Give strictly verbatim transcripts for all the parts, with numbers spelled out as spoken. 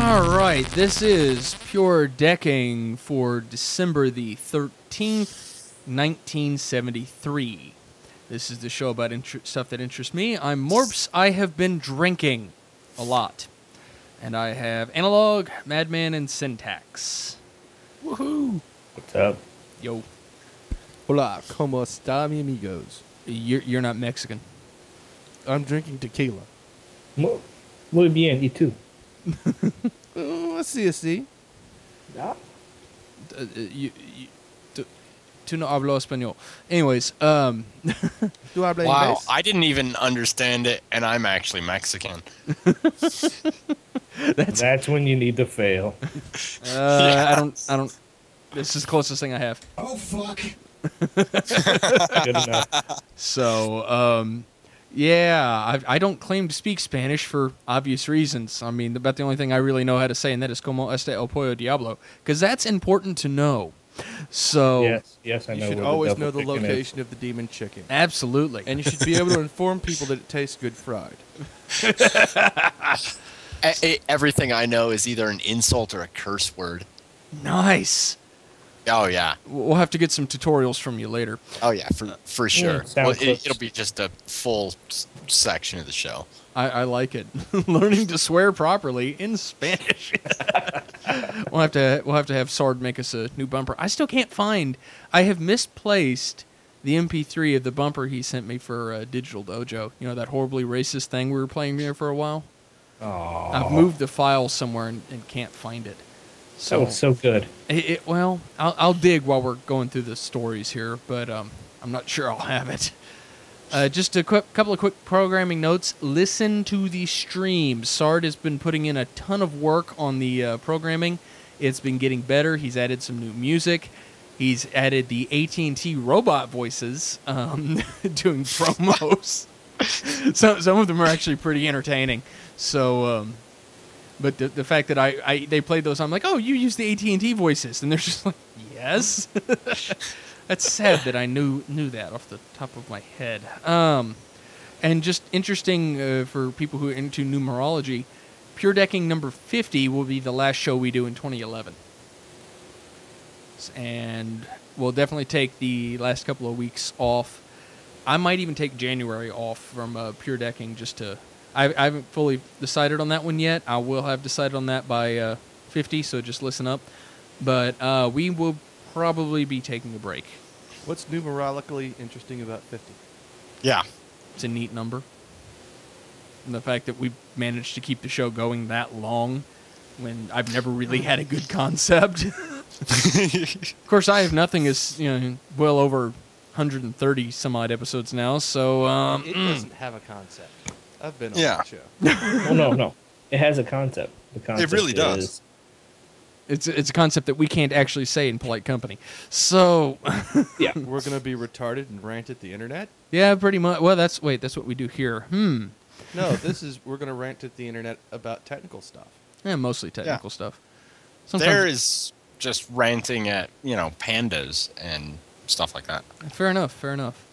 All right, this is Pure Decking for December the thirteenth, nineteen seventy-three. This is the show about inter- stuff that interests me. I'm Morps. I have been drinking a lot. And I have Analog, Madman, and Syntax. Woohoo! What's up? Yo. Hola, ¿cómo está, mi amigos? You're, you're not Mexican. I'm drinking tequila. Muy, muy bien, y tú? Oh, así, así. Yeah. Uh, uh, you, you, tú, tú no hablo español. Anyways, um... Do habla Wow, inglés? I didn't even understand it, and I'm actually Mexican. that's, That's when you need to fail. uh, yeah. I don't, I don't... This is the closest thing I have. Oh, fuck. Good enough. So, um... yeah, I, I don't claim to speak Spanish for obvious reasons. I mean, about the only thing I really know how to say, and that is como este el pollo diablo, because that's important to know. So, Yes, yes, I know. You should where always the know the double chicken location of the demon chicken. absolutely. And you should be able to inform people that it tastes good fried. E- e- everything I know is either an insult or a curse word. Nice. Oh, yeah. We'll have to get some tutorials from you later. Oh, yeah, for, for sure. sound Well, it, clips. it'll be just a full s- section of the show. I, I like it. Learning to swear properly in Spanish. we'll have to we'll have to have Sard make us a new bumper. I still can't find. I have misplaced the M P three of the bumper he sent me for uh, Digital Dojo. You know, that horribly racist thing we were playing there for a while. Aw, I've moved the file somewhere and, and can't find it. that was so good. It, it, well, I'll, I'll dig while we're going through the stories here, but um, I'm not sure I'll have it. Uh, just a quick, couple of quick programming notes. Listen to the stream. Sard has been putting in a ton of work on the uh, programming. It's been getting better. He's added some new music. He's added the A T and T robot voices um, doing promos. some, some of them are actually pretty entertaining. So... Um, But the, the fact that I, I they played those, I'm like, oh, you use the A T and T voices, and they're just like, yes. That's sad that I knew knew that off the top of my head. Um, and just interesting uh, for people who are into numerology, Pure Decking number fifty will be the last show we do in twenty eleven, and we'll definitely take the last couple of weeks off. I might even take January off from uh, Pure Decking just to. I, I haven't fully decided on that one yet. I will have decided on that by uh, fifty, so just listen up. But uh, we will probably be taking a break. What's numerologically interesting about fifty? Yeah. It's a neat number. And the fact that we managed to keep the show going that long when I've never really had a good concept. Of course, I Have Nothing is, you know, well over one hundred thirty some odd episodes now, so... Um, It mm. doesn't have a concept. I've been on Yeah. that show. Well, no, no. It has a concept. The concept really does. is- It's, it's a concept that we can't actually say in polite company. So... yeah. We're going to be retarded and rant at the internet? Yeah, pretty much. Well, that's wait, that's what we do here. Hmm. No, this is, we're going to rant at the internet about technical stuff. Yeah, mostly technical Yeah. stuff. There is just ranting at, you know, pandas and stuff like that. Fair enough. Fair enough.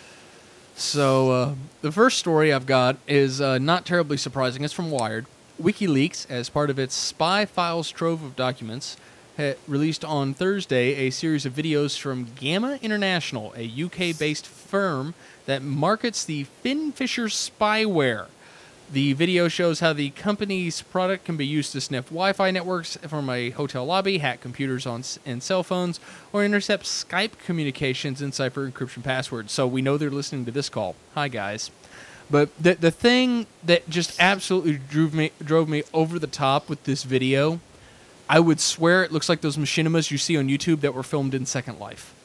So uh, the first story I've got is uh, not terribly surprising. It's from Wired. WikiLeaks, as part of its spy files trove of documents, ha- released on Thursday a series of videos from Gamma International, a U K-based firm that markets the Finfisher spyware. The video shows how the company's product can be used to sniff Wi-Fi networks from a hotel lobby, hack computers on s- and cell phones, or intercept Skype communications and cipher encryption passwords. So we know they're listening to this call. Hi, guys. But the the thing that just absolutely drove me drove me over the top with this video, I would swear it looks like those machinimas you see on YouTube that were filmed in Second Life.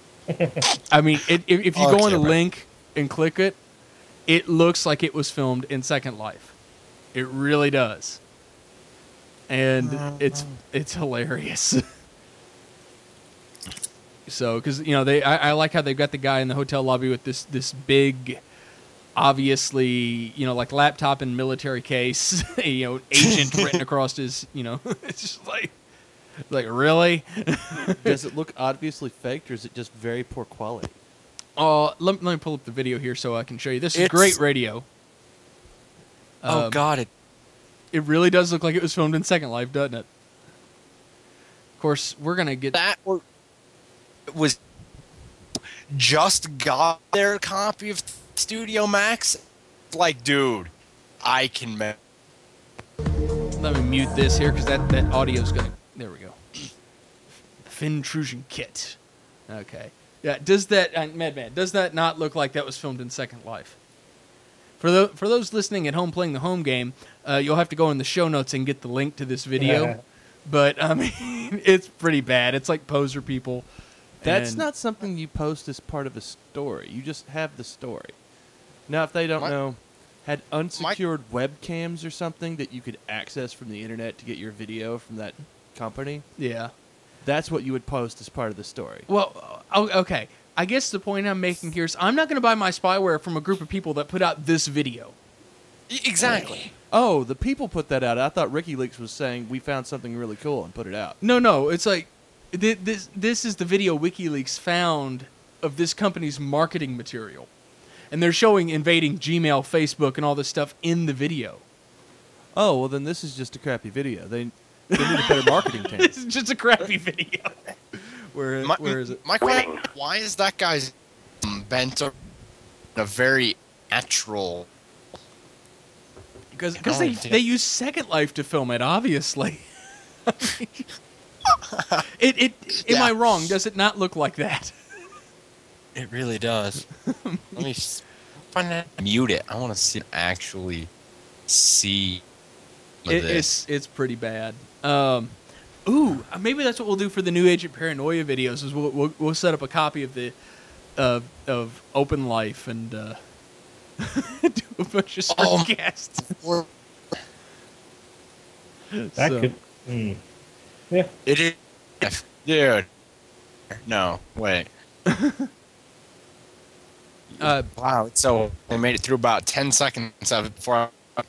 I mean, it, if, if you Oh, go on okay, the right. link and click it, it looks like it was filmed in Second Life. It really does. And it's it's hilarious. So, because, you know, they I, I like how they've got the guy in the hotel lobby with this this big, obviously, you know, like laptop and military case, you know, agent written across his, you know, it's just like, like, really? Does it look obviously faked, or is it just very poor quality? Oh, let, let me pull up the video here so I can show you. This is It's- great radio. Oh, Um, God. It, It really does look like it was filmed in Second Life, doesn't it? Of course, we're gonna get That or it was just got their copy of Studio Max. Like, dude, I can. Ma- Let me mute this here because that, that audio's going to... There we go. The Fintrusion Kit. Okay. Yeah, does that... Uh, Madman, does that not look like that was filmed in Second Life? For the, for those listening at home playing the home game, uh, you'll have to go in the show notes and get the link to this video. But, I mean, it's pretty bad. It's like poser people. That's and- not something you post as part of a story. You just have the story. Now, if they don't My- know, had unsecured webcams or something that you could access from the internet to get your video from that company, Yeah. that's what you would post as part of the story. Well, uh, okay. I guess the point I'm making here is I'm not going to buy my spyware from a group of people that put out this video. E- exactly. Oh, the people put that out. I thought WikiLeaks was saying we found something really cool and put it out. No, no. It's like th- this. This is the video WikiLeaks found of this company's marketing material, and they're showing invading Gmail, Facebook, and all this stuff in the video. Oh, well, then this is just a crappy video. They, they need a better marketing team. It's just a crappy video. Where My, where is it? My question: why is that guy's um, bent in a very natural? Because I because they don't they use Second Life to film it. Obviously. it it am Yeah. I wrong? Does it not look like that? It really does. Let me s- find that. Mute it. I want to see actually see It, this. it's it's pretty bad. Um, ooh, maybe that's what we'll do for the new Agent Paranoia videos. Is we'll we'll, we'll set up a copy of the uh, of Open Life and uh, do a bunch of Oh. screencasts. Or- That So- could. Mm. Yeah. It is, dude. No, wait. Uh, Wow. So I made it through about ten seconds of it before. I,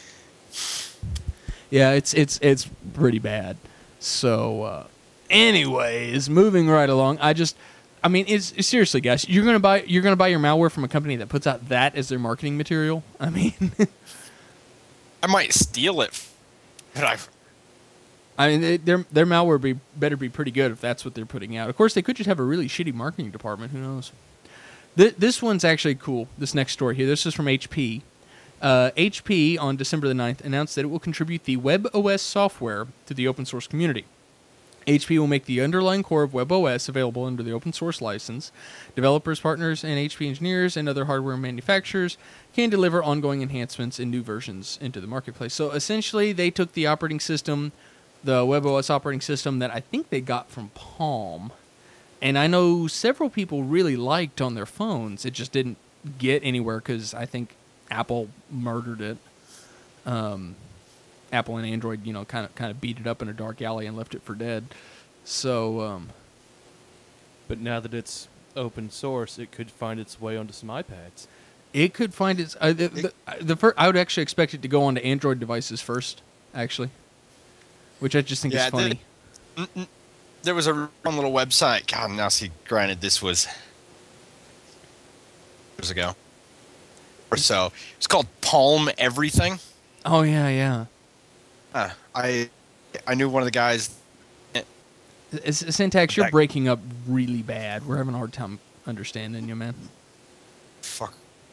yeah, it's it's it's pretty bad. So, uh, anyways, moving right along. I just, I mean, it's, it's seriously, guys. You're gonna buy you're gonna buy your malware from a company that puts out that as their marketing material. I mean. I might steal it, but I. I mean, they, their their malware be better be pretty good if that's what they're putting out. Of course, they could just have a really shitty marketing department. Who knows? Th- this one's actually cool. This next story here. This is from H P. Uh, H P on December the ninth announced that it will contribute the WebOS software to the open source community. H P will make the underlying core of WebOS available under the open source license. Developers, partners, and H P engineers and other hardware manufacturers can deliver ongoing enhancements and new versions into the marketplace. So essentially, they took the operating system, the WebOS operating system that I think they got from Palm, and I know several people really liked on their phones. It just didn't get anywhere because I think Apple murdered it. Um, Apple and Android, you know, kind of kind of beat it up in a dark alley and left it for dead. So, um, But now that it's open source, it could find its way onto some iPads. it could find its. Uh, the, the, the fir- I would actually expect it to go onto Android devices first, actually, which I just think Yeah, is funny. the- Mm-mm. There was a one little website. God, now see, granted, this was years ago or so. It's called Palm Everything. Oh yeah, yeah. Uh, I I knew one of the guys. It's, Syntax, you're Okay. breaking up really bad. We're having a hard time understanding you, man. Fuck.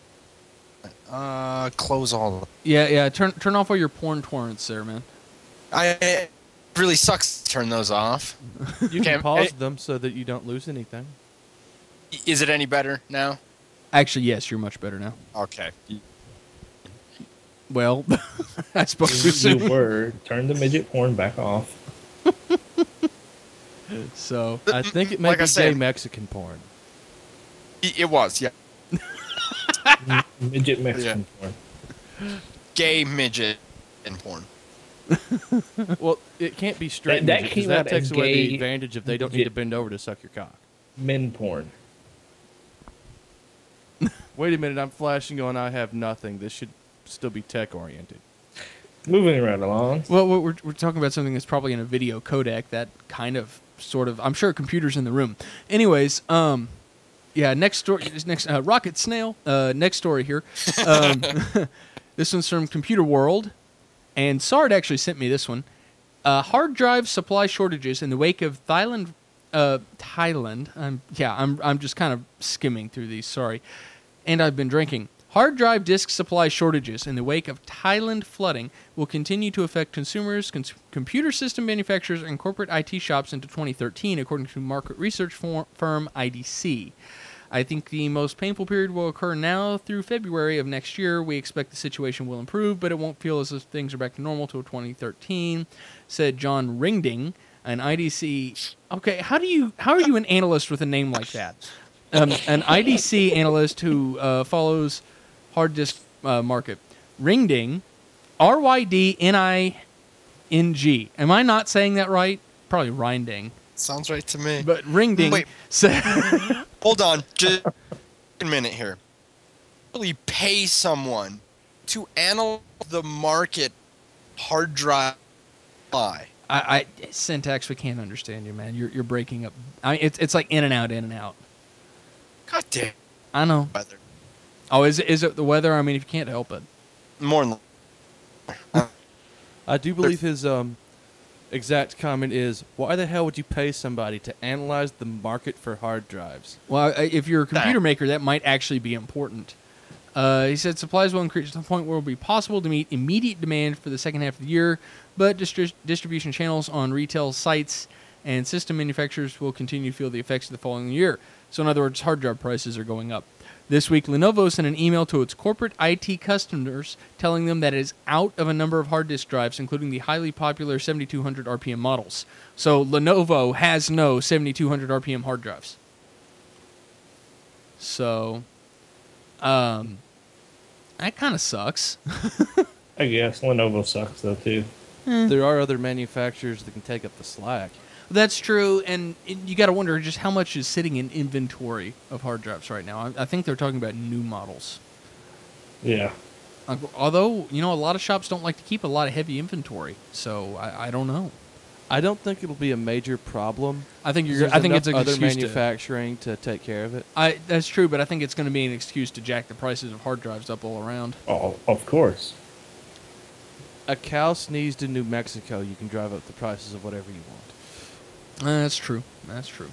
Uh, close all. Yeah, yeah. Turn turn off all your porn torrents there, man. I it really sucks to turn those off. You Okay, can pause it- them so that you don't lose anything. Is it any better now? Actually, yes, you're much better now. Okay. Well, I suppose You so. were. Turn the midget porn back off. So, I think it may Like I be said- gay Mexican porn. It it was, yeah. Midget Mexican porn. Gay midget and porn. Well, it can't be straight That- that midget, 'cause came that out takes as away gay the advantage if they don't need to midget. bend over to suck your cock. Men porn. Wait a minute, I'm flashing going, I have nothing. This should still be tech-oriented. Moving right along. well, we're we're talking about something that's probably in a video codec. That kind of, sort of. I'm sure a computer's in the room. Anyways, um, yeah. Next story. Next, uh, Rocket Snail. Uh, next story here. Um, this one's from Computer World. And Sard actually sent me this one. Uh, hard drive supply shortages in the wake of Thailand. Uh, Thailand. I'm, yeah, I'm. I'm just kind of skimming through these. Sorry, and I've been drinking. Hard drive disk supply shortages in the wake of Thailand flooding will continue to affect consumers, cons- computer system manufacturers, and corporate I T shops into twenty thirteen, according to market research for- firm I D C. I think the most painful period will occur now through February of next year. We expect the situation will improve, but it won't feel as if things are back to normal till twenty thirteen, said John Ringding, an I D C. Okay, how do you how are you an analyst with a name like that? Um, an I D C analyst who uh, follows hard disk uh, market. Ringding, R Y D N I N G. Am I not saying that right? Probably Rinding. Sounds right to me. But Ringding Wait. said... Hold on. Just a minute here. Really pay someone to analyze the market hard drive supply. I, I syntax, we can't understand you, man. You're you're breaking up. I mean, it's it's like in and out, in and out. God damn. I know. Weather. Oh, is it is it the weather? I mean, if you can't help it. More than I do believe his um, exact comment is, why the hell would you pay somebody to analyze the market for hard drives? Well, I- if you're a computer maker, that might actually be important. Uh, he said supplies will increase to the point where it will be possible to meet immediate demand for the second half of the year, but distri- distribution channels on retail sites and system manufacturers will continue to feel the effects of the following year. So in other words, hard drive prices are going up. This week, Lenovo sent an email to its corporate I T customers telling them that it is out of a number of hard disk drives, including the highly popular seventy-two hundred R P M models. So Lenovo has no seventy-two hundred R P M hard drives. So, um, that kind of sucks. I guess Lenovo sucks though too. There are other manufacturers that can take up the slack. That's true, and it, you got to wonder just how much is sitting in inventory of hard drives right now. I, I think they're talking about new models. Yeah. Uh, although, you know, a lot of shops don't like to keep a lot of heavy inventory, so I, I don't know. I don't think it'll be a major problem. I think you're. There's I think enough it's an other excuse to. manufacturing to take care of it. I that's true, but I think it's going to be an excuse to jack the prices of hard drives up all around. Oh, of course. A cow sneezed in New Mexico. You can drive up the prices of whatever you want. Uh, that's true. That's true.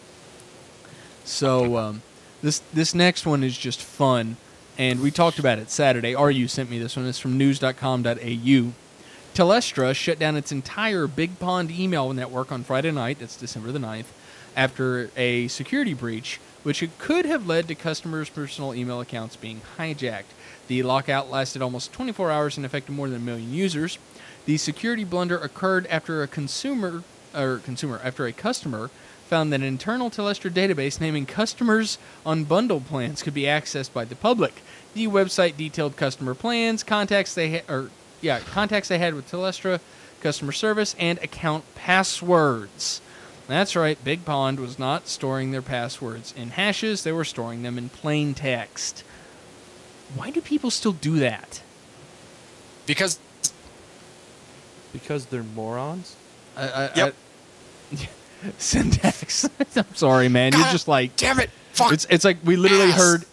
So um, this this next one is just fun, and we talked about it Saturday. R U sent me this one. It's from news dot com dot A U. Telestra shut down its entire Big Pond email network on Friday night, that's December the ninth, after a security breach, which it could have led to customers' personal email accounts being hijacked. The lockout lasted almost twenty-four hours and affected more than a million users. The security blunder occurred after a consumer, or consumer, after a customer found that an internal Telestra database naming customers on bundle plans could be accessed by the public. The website detailed customer plans, contacts they ha- or yeah, contacts they had with Telestra, customer service, and account passwords. That's right, Big Pond was not storing their passwords in hashes, they were storing them in plain text. Why do people still do that? because Because they're morons? I, I, Yep. I, syntax. I'm sorry, man. You're God just like damn it. Fuck. it's. It's like we literally ass. heard.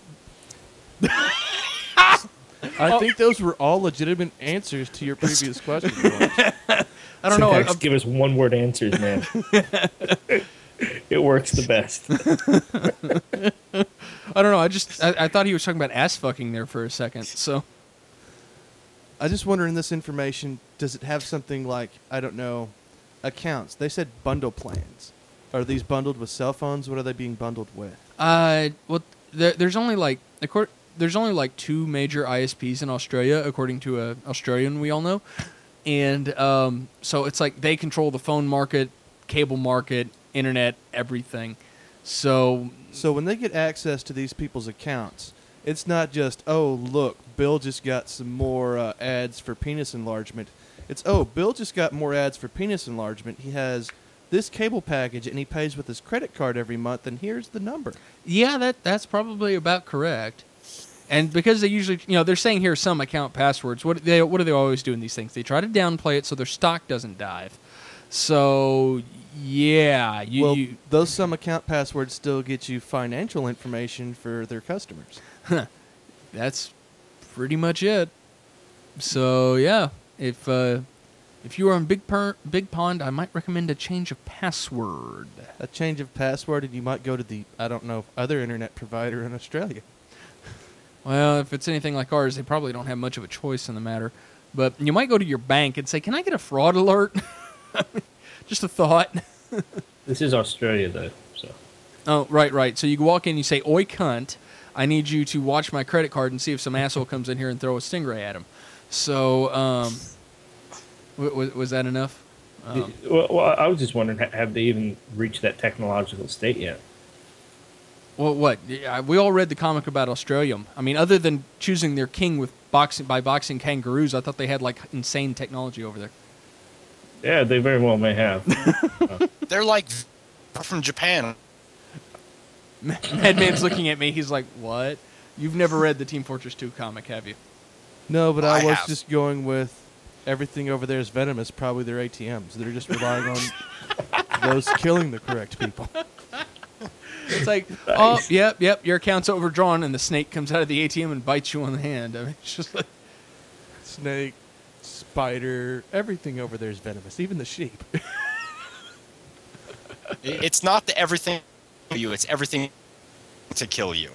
I think those were all legitimate answers to your previous question. I don't know. Syntax, I, give us one word answers, man. It works the best. I don't know. I just. I, I thought he was talking about ass fucking there for a second. So I just wonder in this information, does it have something like, I don't know, accounts? They said bundle plans. Are these bundled with cell phones? What are they being bundled with? Uh, well, there, there's only like accor- there's only like two major I S Ps in Australia, according to a Australian we all know, and um, so it's like they control the phone market, cable market, internet, everything. So, So when they get access to these people's accounts, it's not just, oh, look, Bill just got some more uh, ads for penis enlargement. It's, oh, Bill just got more ads for penis enlargement. He has this cable package, and he pays with his credit card every month, and here's the number. yeah, that that's probably about correct. And because they usually, you know, they're saying here some account passwords. What they what do they always do in these things? They try to downplay it so their stock doesn't dive. So yeah, you, well, you those some account passwords still get you financial information for their customers. that's pretty much it. So yeah, If uh, if you are in Big per- Big Pond, I might recommend a change of password. A change of password, and you might go to the, I don't know, other internet provider in Australia. Well, if it's anything like ours, they probably don't have much of a choice in the matter. But you might go to your bank and say, "Can I get a fraud alert?" Just a thought. This is Australia, though. So. Oh, right, right. So you walk in, you say, "Oi, cunt! I need you to watch my credit card and see if some asshole comes in here and throw a stingray at him." So, um, w- was, was that enough? Um, Well, well, I was just wondering, ha- have they even reached that technological state yet? well, what? Yeah, we all read the comic about Australia. I mean, other than choosing their king with boxing by boxing kangaroos, I thought they had like insane technology over there. Yeah, they very well may have. They're like from Japan. Madman's looking at me. He's like, "What? You've never read the Team Fortress two comic, have you?" No, but I, I was have. just going with everything over there is venomous, probably their A T Ms. They're just relying on those killing the correct people. It's like, oh, yep, yep, your account's overdrawn, and the snake comes out of the A T M and bites you on the hand. I mean, it's just like, Snake, spider, everything over there is venomous, even the sheep. It- It's not the everything to you, it's everything to kill you.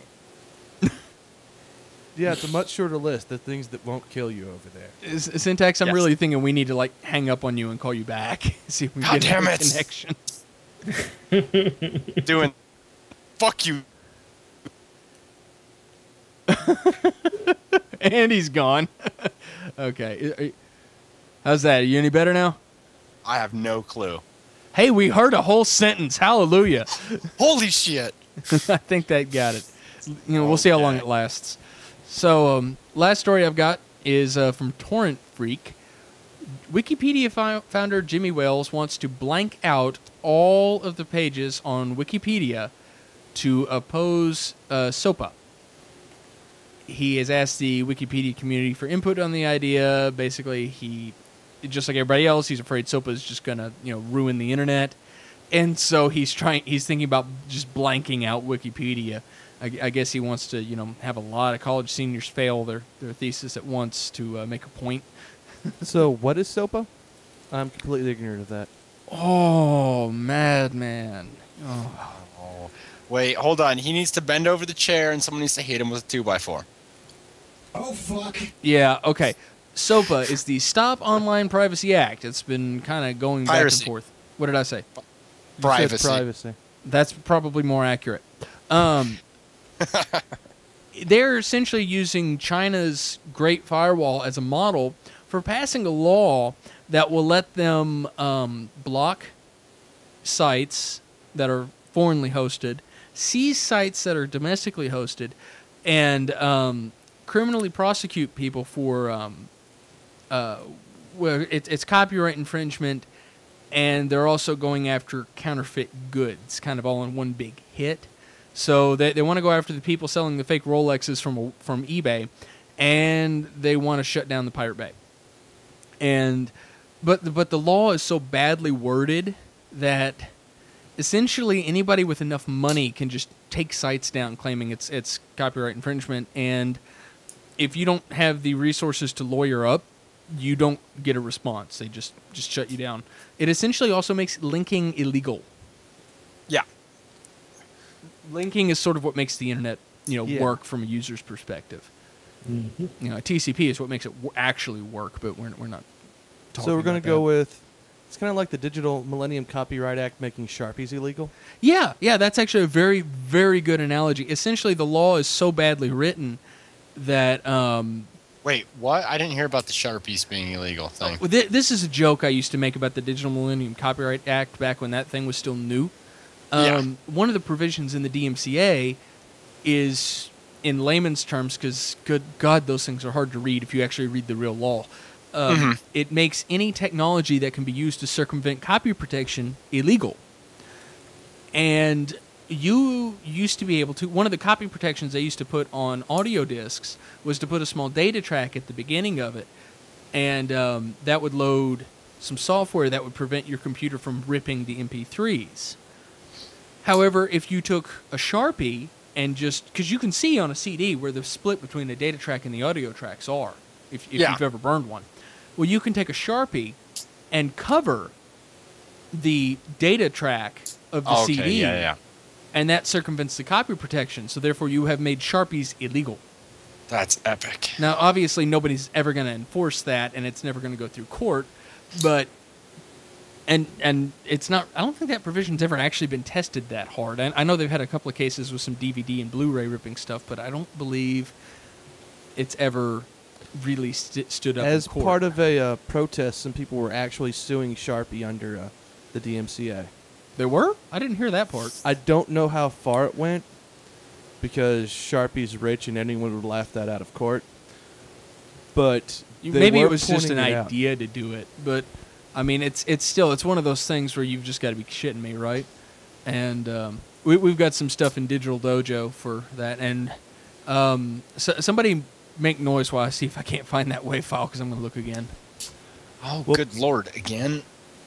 Yeah, it's a much shorter list of things that won't kill you over there. S- Syntax, I'm Yes. really thinking we need to like hang up on you and call you back. See if we God get damn a it. connection. Doing fuck you. And he's gone. Okay. Are you- How's that? Are you any better now? I have no clue. Hey, we heard a whole sentence. Hallelujah. Holy shit. I think that got it. You know, we'll see how long Okay. it lasts. So, um, last story I've got is uh, from Torrent Freak. Wikipedia fi- founder Jimmy Wales wants to blank out all of the pages on Wikipedia to oppose uh, SOPA. He has asked the Wikipedia community for input on the idea. Basically, he, just like everybody else, he's afraid SOPA is just going to, you know, ruin the internet. And so he's trying. He's thinking about just blanking out Wikipedia. I, I guess he wants to, you know, have a lot of college seniors fail their, their thesis at once to uh, make a point. So, what is SOPA? I'm completely ignorant of that. Oh, madman! Oh. Oh. Wait, hold on. He needs to bend over the chair and someone needs to hit him with a two by four. Oh, fuck. Yeah. Okay. SOPA is the Stop Online Privacy Act. It's been kind of going back Piracy. and forth. What did I say? You said Privacy. privacy. That's probably more accurate. Um, they're essentially using China's Great Firewall as a model for passing a law that will let them um, block sites that are foreignly hosted, seize sites that are domestically hosted, and um, criminally prosecute people for um, uh, well, it, it's copyright infringement, and they're also going after counterfeit goods, kind of all in one big hit. So they they want to go after the people selling the fake Rolexes from from eBay, and they want to shut down the Pirate Bay. And but but the law is so badly worded that essentially anybody with enough money can just take sites down claiming it's it's copyright infringement, and if you don't have the resources to lawyer up, you don't get a response. They just just shut you down. It essentially also makes linking illegal. Yeah. Linking is sort of what makes the internet, you know, Yeah. work from a user's perspective. Mhm. You know, T C P is what makes it w- actually work, but we're we're not. Talking So we're going about to go that. with, it's kind of like the Digital Millennium Copyright Act making Sharpies illegal. Yeah, yeah, that's actually a very, very good analogy. Essentially, the law is so badly written that um, Wait, what? I didn't hear about the Sharpies being illegal thing. well, th- this is a joke I used to make about the Digital Millennium Copyright Act back when that thing was still new. Yeah. Um, One of the provisions in the D M C A is, in layman's terms, because good God, those things are hard to read if you actually read the real law. Um, Mhm. It makes any technology that can be used to circumvent copy protection illegal. And you used to be able to, one of the copy protections they used to put on audio discs was to put a small data track at the beginning of it. And um, that would load some software that would prevent your computer from ripping the M P threes. However, if you took a Sharpie and just, because you can see on a C D where the split between the data track and the audio tracks are, if, if Yeah. you've ever burned one. Well, you can take a Sharpie and cover the data track of the Okay, C D, yeah, yeah. and that circumvents the copy protection. So therefore, you have made Sharpies illegal. That's epic. Now, obviously, nobody's ever going to enforce that, and it's never going to go through court. But and and it's not. I don't think that provision's ever actually been tested that hard. I, I know they've had a couple of cases with some D V D and Blu-ray ripping stuff, but I don't believe it's ever really st- stood up As in court. part of a uh, protest, some people were actually suing Sharpie under uh, the D M C A. There were? I didn't hear that part. I don't know how far it went because Sharpie's rich and anyone would laugh that out of court. But they Maybe were it was just an pointing it out. idea to do it, but I mean, it's it's still it's one of those things where you've just got to be shitting me, right? And um, we, we've got some stuff in Digital Dojo for that, and um, so, somebody make noise while I see if I can't find that WAV file because I'm going to look again. Oh, Well- good lord! Again.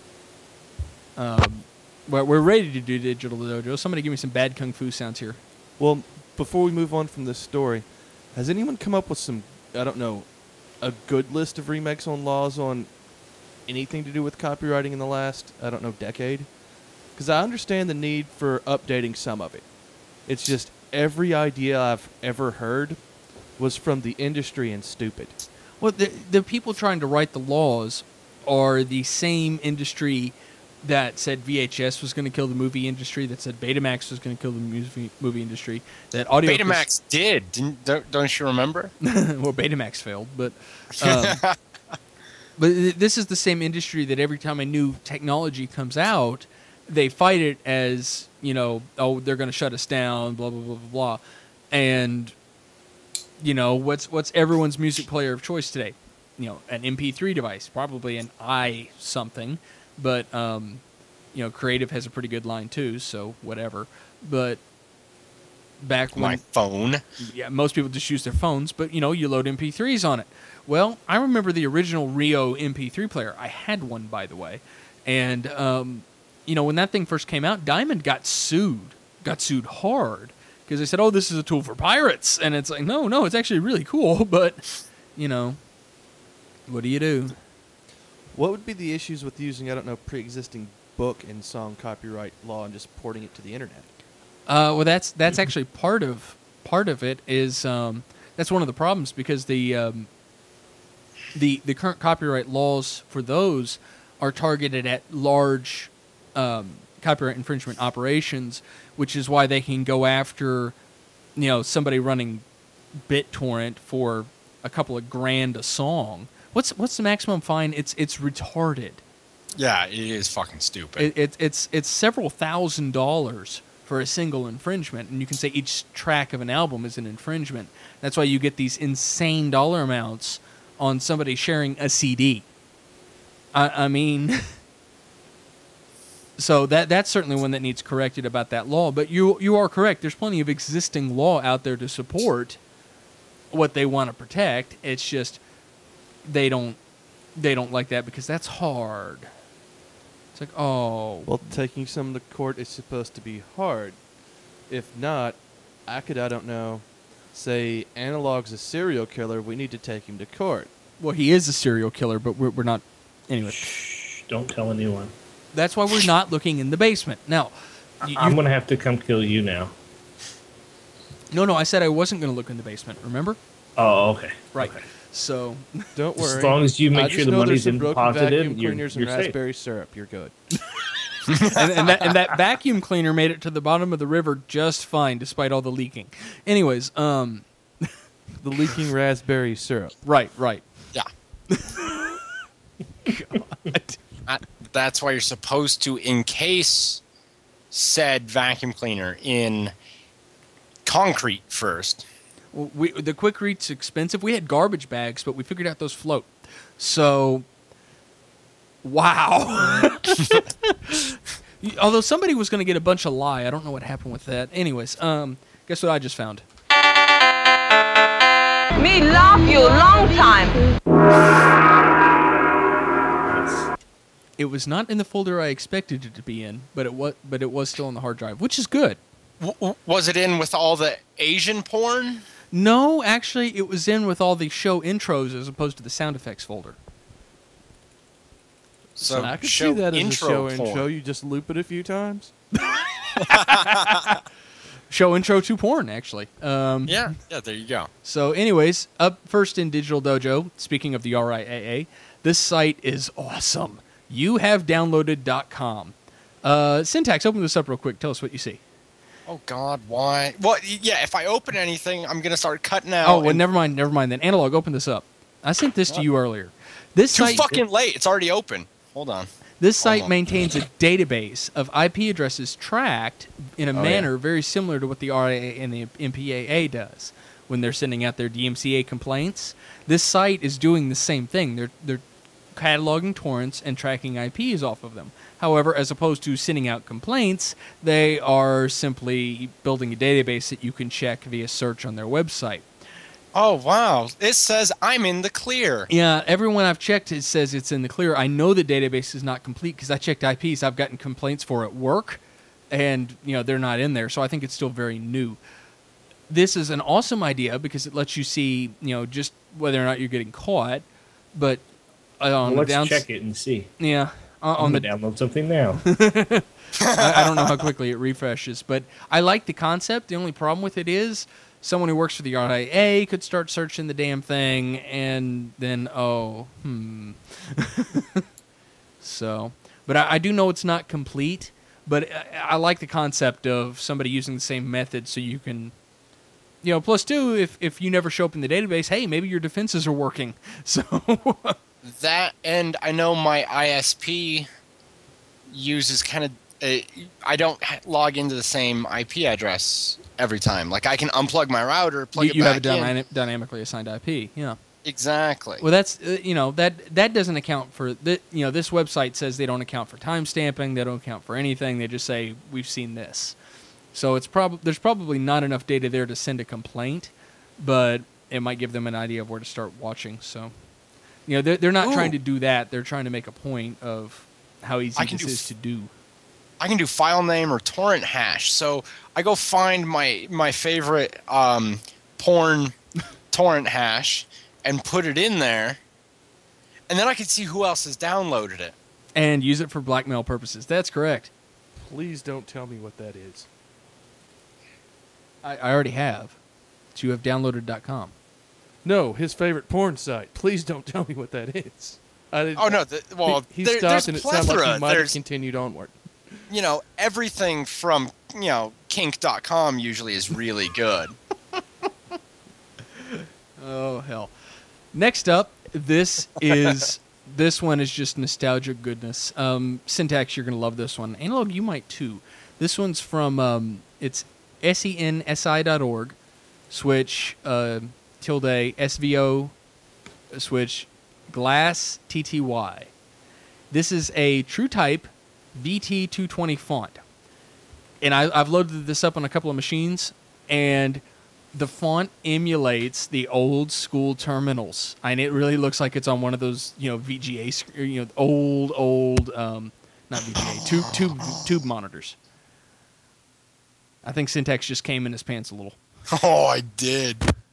Um, well, we're ready to do Digital Dojo. Somebody give me some bad kung fu sounds here. Well, before we move on from this story, has anyone come up with some, I don't know, a good list of remakes on laws on anything to do with copywriting in the last, I don't know, decade? Because I understand the need for updating some of it. It's just every idea I've ever heard was from the industry and stupid. Well, the the people trying to write the laws are the same industry that said V H S was going to kill the movie industry, that said Betamax was going to kill the movie movie industry, that audio Betamax did, didn't? Don't, don't you remember? well, Betamax failed, but um, but th- this is the same industry that every time a new technology comes out, they fight it as, you know, oh, they're going to shut us down, blah blah blah blah blah, and you know what's what's everyone's music player of choice today? You know, an M P three device, probably an i something. But, um, you know, Creative has a pretty good line, too, so whatever. But back when... My phone. Yeah, most people just use their phones, but, you know, you load M P threes on it. Well, I remember the original Rio M P three player. I had one, by the way. And, um, you know, when that thing first came out, Diamond got sued. Got sued hard. Because they said, oh, this is a tool for pirates. And it's like, no, no, it's actually really cool. But, you know, what do you do? What would be the issues with using, I don't know, pre-existing book and song copyright law and just porting it to the internet? Uh, well, that's that's actually part of part of it. Is um, that's one of the problems because the um, the the current copyright laws for those are targeted at large um, copyright infringement operations, which is why they can go after, you know, somebody running BitTorrent for a couple of grand a song. What's what's the maximum fine? It's it's retarded. Yeah, it is fucking stupid. It, it, it's it's several thousand dollars for a single infringement, and you can say each track of an album is an infringement. That's why you get these insane dollar amounts on somebody sharing a C D. I, I mean, so that that's certainly one that needs corrected about that law. But you you are correct. There's plenty of existing law out there to support what they want to protect. It's just they don't they don't like that because that's hard. It's like, oh, Well, taking some to court is supposed to be hard. If not, I could, I don't know, say Analog's a serial killer, we need to take him to court. well, he is a serial killer, but we're we're not. Anyway, Shh, don't tell anyone. that's why we're not looking in the basement. Now, you, I'm you- going to have to come kill you now. no, no, I said I wasn't going to look in the basement. Remember? Oh, okay. Right. Okay. So, Don't worry. As long as you I make just sure the know money's there's some in broken deposited, vacuum you're, cleaners you're and safe. raspberry syrup. You're good. and, and that and that vacuum cleaner made it to the bottom of the river just fine, despite all the leaking. Anyways, um, The leaking raspberry syrup. right, right. yeah. God. That- that's why you're supposed to encase said vacuum cleaner in concrete first. Well, we, the Quickrete's expensive. We had garbage bags, but we figured out those float. So, wow. Although somebody was going to get a bunch of lye. I don't know what happened with that. Anyways, um, guess what I just found? Me love you long time. It was not in the folder I expected it to be in, but it was, but it was still on the hard drive, which is good. W- w- was it in with all the Asian porn? No, actually, it was in with all the show intros as opposed to the sound effects folder. So I could show see that as intro a show porn. intro. You just loop it a few times. Show intro to porn, actually. Um, Yeah, yeah, there you go. So, anyways, up first in Digital Dojo, speaking of the R I A A, this site is awesome. you have downloaded dot com. Uh, Syntax, open this up real quick. Tell us what you see. Oh God, why? Well, y- yeah. If I open anything, I'm gonna start cutting out. Oh, well, and- never mind, never mind then. Analog, open this up. I sent this to you earlier. This Too site, fucking late. It's already open. Hold on. this site Hold on. maintains a database of I P addresses tracked in a Oh, manner very similar to what the R I A A and the M P A A does when they're sending out their D M C A complaints. This site is doing the same thing. They're they're cataloging torrents and tracking I Ps off of them. However, as opposed to sending out complaints, they are simply building a database that you can check via search on their website. Oh wow! It says I'm in the clear. Yeah, everyone I've checked, it says it's in the clear. I know the database is not complete because I checked I Ps I've gotten complaints for at work, and you know they're not in there. So I think it's still very new. This is an awesome idea because it lets you see, you know, just whether or not you're getting caught. But uh, on Well, the let's downs- check it and see. yeah, uh, I'm on gonna the download something now. I, I don't know how quickly it refreshes, but I like the concept. The only problem with it is someone who works for the R I A A could start searching the damn thing, and then, oh, hmm. So, but I, I do know it's not complete, but I, I like the concept of somebody using the same method so you can, you know, plus two, if, if you never show up in the database, hey, maybe your defenses are working. So, That and I know my I S P uses kind of. Uh, I don't ha- log into the same I P address every time. Like I can unplug my router, plug you, it you have a back in. dyna- dynamically assigned I P, yeah. Exactly. Well, that's uh, you know that that doesn't account for the you know this website says they don't account for time stamping, they don't account for anything. They just say we've seen this, so it's prob there's probably not enough data there to send a complaint, but it might give them an idea of where to start watching. So, you know they're they're not Ooh. trying to do that. They're trying to make a point of how easy I can this do is f- to do. I can do file name or torrent hash. So I go find my my favorite um, porn torrent hash and put it in there, and then I can see who else has downloaded it. And use it for blackmail purposes. That's correct. Please don't tell me what that is. I, I already have. It's you have downloaded dot com. No, his favorite porn site. Please don't tell me what that is. I didn't, Oh no! The, well, he, he there, stopped there's and it plethora. sounded like he might have There's continued onward. you know everything from you know kink dot com usually is really good. Oh hell! Next up, this is this one is just nostalgic goodness. Um, Syntax, you're gonna love this one. Analog, you might too. This one's from um, it's sensi dot org, switch uh, tilde svo switch glass tty. This is a TrueType V T two twenty font, and I, I've loaded this up on a couple of machines, and the font emulates the old school terminals, and it really looks like it's on one of those, you know, V G A, sc- or, you know, old, old, um, not V G A, tube, tube, tube monitors. I think Syntax just came in his pants a little. Oh, I did.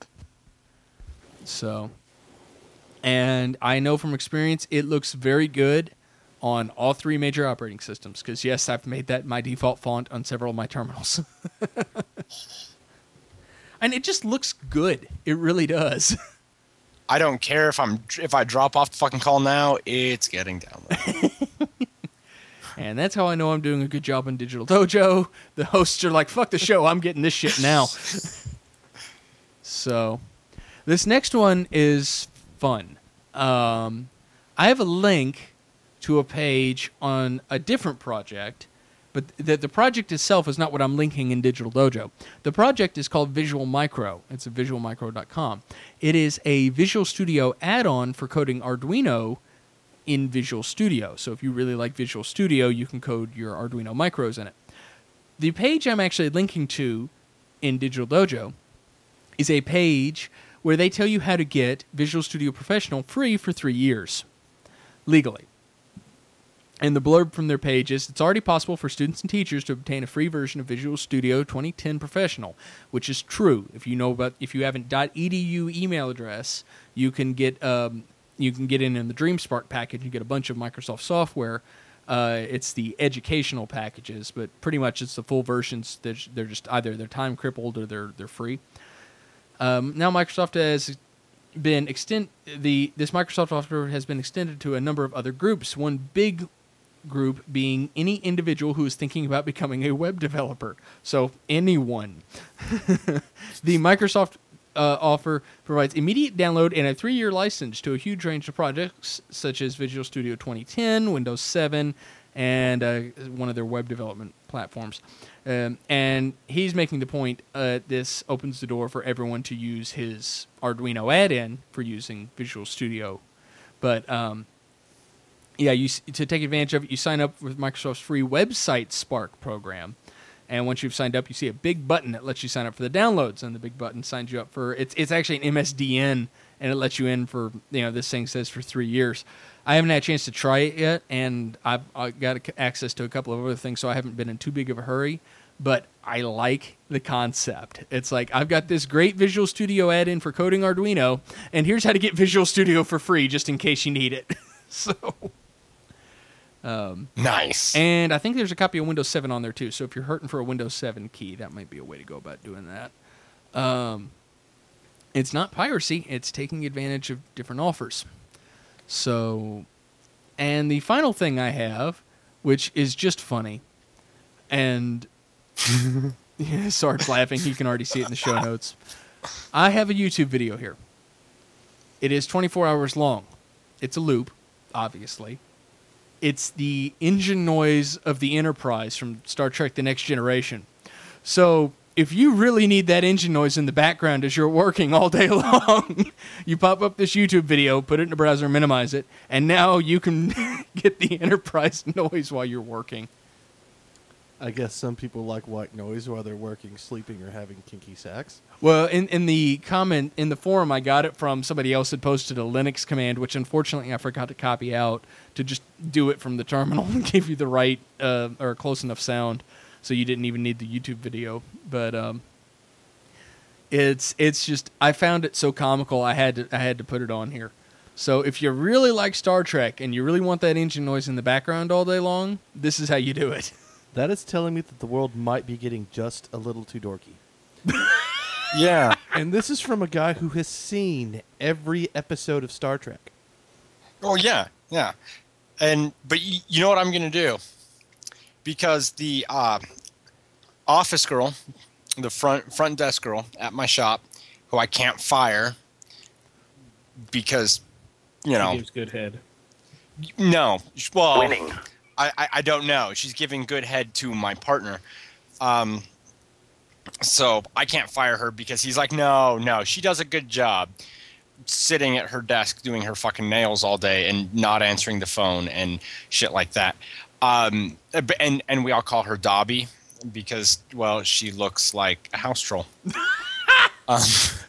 So, and I know from experience, it looks very good on all three major operating systems. Because yes, I've made that my default font on several of my terminals. And it just looks good. It really does. I don't care if I'm if I drop off the fucking call now. It's getting downloaded. And that's how I know I'm doing a good job in Digital Dojo. The hosts are like, fuck the show, I'm getting this shit now. So, this next one is fun. Um, I have a link to a page on a different project, but the, the project itself is not what I'm linking in Digital Dojo. The project is called Visual Micro. It's at visual micro dot com. It is a Visual Studio add-on for coding Arduino in Visual Studio. So if you really like Visual Studio, you can code your Arduino micros in it. The page I'm actually linking to in Digital Dojo is a page where they tell you how to get Visual Studio Professional free for three years, legally. And the blurb from their page is, it's already possible for students and teachers to obtain a free version of Visual Studio twenty ten Professional, which is true. If you know about, if you have an .edu email address, you can get um, you can get in in the DreamSpark package. You get a bunch of Microsoft software. Uh, it's the educational packages, but pretty much it's the full versions. They're, they're just either they're time crippled or they're they're free. Um, now Microsoft has been extend the this Microsoft offer has been extended to a number of other groups. One big group being any individual who is thinking about becoming a web developer. So anyone. The Microsoft uh, offer provides immediate download and a three-year license to a huge range of projects such as Visual Studio twenty ten, Windows seven, and uh, one of their web development platforms. Um, and he's making the point uh, this opens the door for everyone to use his Arduino add-in for using Visual Studio. But um, yeah, you to take advantage of it, you sign up with Microsoft's free website Spark program. And once you've signed up, you see a big button that lets you sign up for the downloads, and the big button signs you up for it's it's actually an M S D N, and it lets you in for, you know, this thing says for three years. I haven't had a chance to try it yet, and I've, I've got access to a couple of other things, so I haven't been in too big of a hurry. But I like the concept. It's like, I've got this great Visual Studio add-in for coding Arduino, and here's how to get Visual Studio for free, just in case you need it. So, um, nice. And I think there's a copy of Windows seven on there too. So if you're hurting for a Windows seven key, that might be a way to go about doing that. Um, it's not piracy. It's taking advantage of different offers. So, and the final thing I have, which is just funny, and yeah, Sarge's laughing. You can already see it in the show notes. I have a YouTube video here. It is twenty-four hours long. It's a loop, obviously. It's the engine noise of the Enterprise from Star Trek The Next Generation. So if you really need that engine noise in the background as you're working all day long, you pop up this YouTube video, put it in the browser, minimize it, and now you can get the Enterprise noise while you're working. I guess some people like white noise while they're working, sleeping, or having kinky sex. Well, in, in the comment, in the forum, I got it from somebody else had posted a Linux command, which unfortunately I forgot to copy out to just do it from the terminal and give you the right uh, or close enough sound, so you didn't even need the YouTube video. But um, it's it's just, I found it so comical, I had to I had to put it on here. So if you really like Star Trek and you really want that engine noise in the background all day long, this is how you do it. That is telling me that the world might be getting just a little too dorky. Yeah. And this is from a guy who has seen every episode of Star Trek. Oh, yeah, yeah. And but y- you know what I'm going to do? Because the uh, office girl, the front front desk girl at my shop, who I can't fire because, you know. She gives good head. No. Well, Winning. I, I, I don't know. She's giving good head to my partner. Um, so I can't fire her because he's like, no, no, she does a good job sitting at her desk doing her fucking nails all day and not answering the phone and shit like that. Um, and, and we all call her Dobby because, well, she looks like a house troll. um,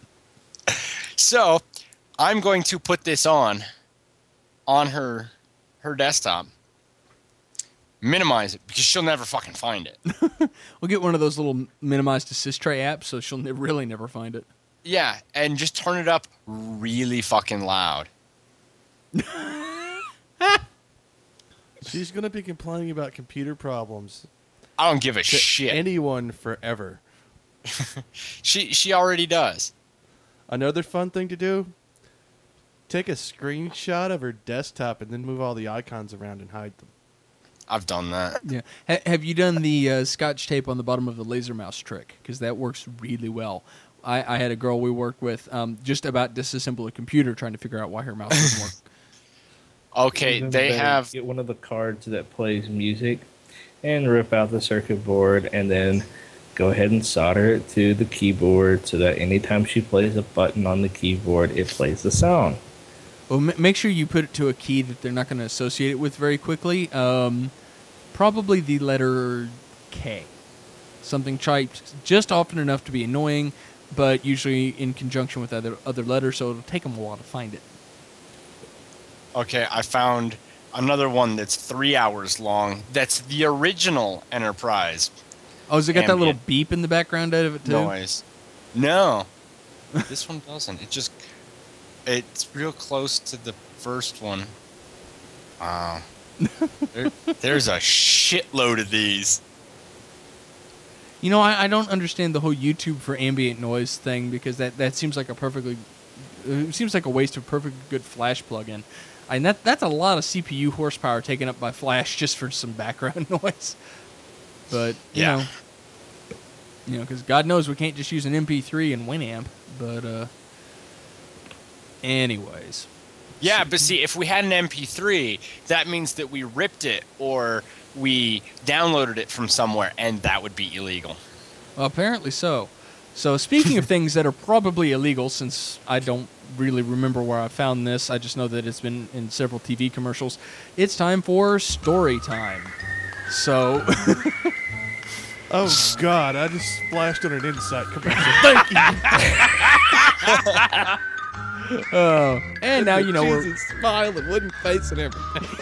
so I'm going to put this on, on her, her desktop. Minimize it because she'll never fucking find it. We'll get one of those little minimized assist tray apps so she'll ne- really never find it. Yeah, and just turn it up really fucking loud. She's going to be complaining about computer problems I don't give a to shit. anyone forever. she she already does. Another fun thing to do, take a screenshot of her desktop and then move all the icons around and hide them. I've done that. Yeah. Ha- have you done the uh, Scotch tape on the bottom of the laser mouse trick? Because that works really well. I, I had a girl we worked with um, just about disassemble a computer trying to figure out why her mouse doesn't work. Okay, Even they better, have. get one of the cards that plays music and rip out the circuit board and then go ahead and solder it to the keyboard so that anytime she plays a button on the keyboard, it plays the song. Well, m- make sure you put it to a key that they're not going to associate it with very quickly. Um, probably the letter K. Something typed just often enough to be annoying, but usually in conjunction with other other letters, so it'll take them a while to find it. Okay, I found another one that's three hours long. That's the original Enterprise Oh, has it got that little Ambient. beep in the background out of it, too? noise. No, this one doesn't. It just. It's real close to the first one. Wow. there, there's a shitload of these. You know, I, I don't understand the whole YouTube for ambient noise thing because that, that seems like a perfectly it seems like a waste of perfectly good Flash plugin. And that that's a lot of C P U horsepower taken up by Flash just for some background noise. But you Yeah. know, you know, because God knows we can't just use an M P three and Winamp. But uh, anyways, Yeah, but see, if we had an M P three, that means that we ripped it or we downloaded it from somewhere, and that would be illegal. well, apparently so. So speaking of things that are probably illegal, since I don't really remember where I found this, I just know that it's been in several T V commercials. It's time for story time. So, Oh God! I just splashed on an Insight commercial. Thank you. oh, and now you know we're Jesus, smile and wooden face and everything.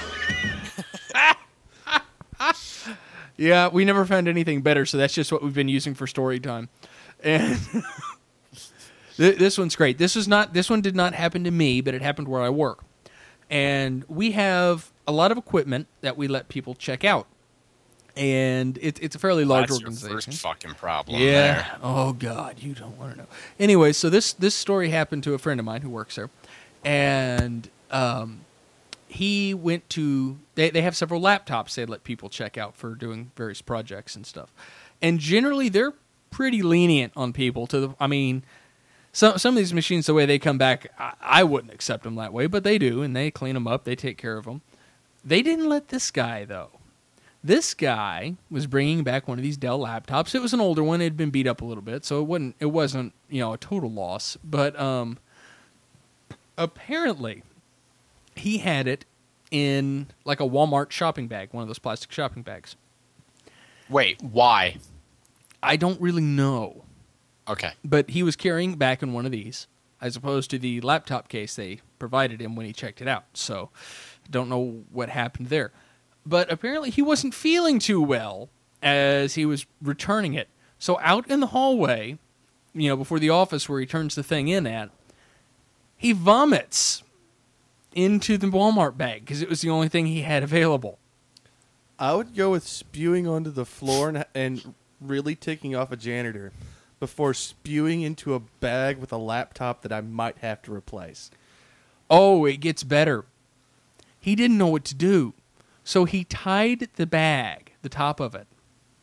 yeah, we never found anything better, so that's just what we've been using for story time. And th- this one's great. This is not. This one did not happen to me, but it happened where I work, and we have a lot of equipment that we let people check out, and it, it's a fairly large That's your organization. first fucking problem Yeah. there. Oh God, you don't want to know. Anyway, so this this story happened to a friend of mine who works there, and um, he went to. They they have several laptops they let people check out for doing various projects and stuff, and generally they're pretty lenient on people. To the, I mean, some some of these machines, the way they come back, I, I wouldn't accept them that way, but they do, and they clean them up, they take care of them. They didn't let this guy though. This guy was bringing back one of these Dell laptops. It was an older one; it had been beat up a little bit, so it wasn't it wasn't you know a total loss. But um, apparently, he had it in like a Walmart shopping bag, one of those plastic shopping bags. Wait, why? I don't really know, Okay. but he was carrying back in one of these, as opposed to the laptop case they provided him when he checked it out. So, don't know what happened there. But apparently he wasn't feeling too well as he was returning it. So out in the hallway, you know, before the office where he turns the thing in at, he vomits into the Walmart bag because it was the only thing he had available. I would go with spewing onto the floor and, and really ticking off a janitor before spewing into a bag with a laptop that I might have to replace. Oh, it gets better. He didn't know what to do. So he tied the bag, the top of it.